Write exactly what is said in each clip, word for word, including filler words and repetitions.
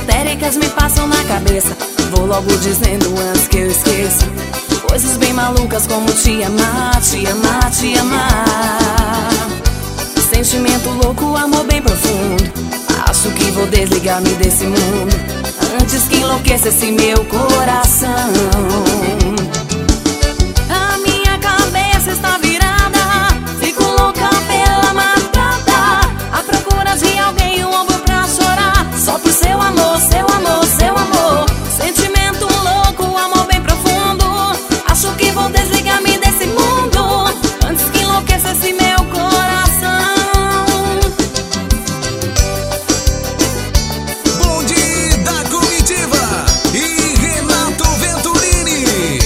esotéricas me passam na cabeça. Vou logo dizendo antes que eu esqueça. Coisas bem malucas como te amar, te amar, te amar. Sentimento louco, amor bem profundo. Acho que vou desligar-me desse mundo antes que enlouqueça esse meu coração. A minha cabeça está virada, fico louca pela madrugada, à procura de alguém, um ombro pra chorar. Só por seu amor, seu amor, seu amor. Sentimento louco, amor bem profundo. Acho que vou desligar-me desse mundo antes que enlouqueça esse meu coração. Bonde da Comitiva e Renato Venturini.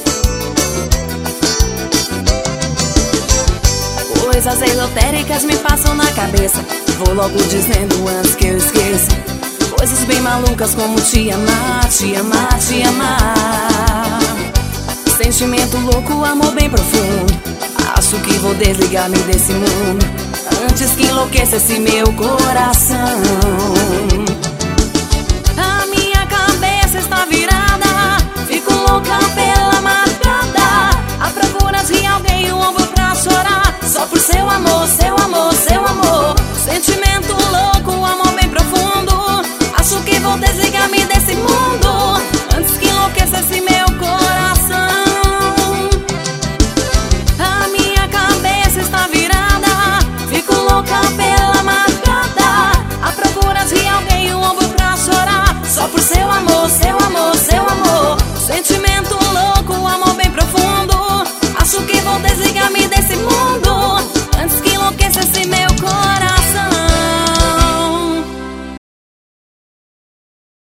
Coisas esotéricas me passam na cabeça. Vou logo dizendo antes que eu esqueça. Coisas bem malucas como te amar, te amar, te amar. Sentimento louco, amor bem profundo. Acho que vou desligar-me desse mundo antes que enlouqueça esse meu coração.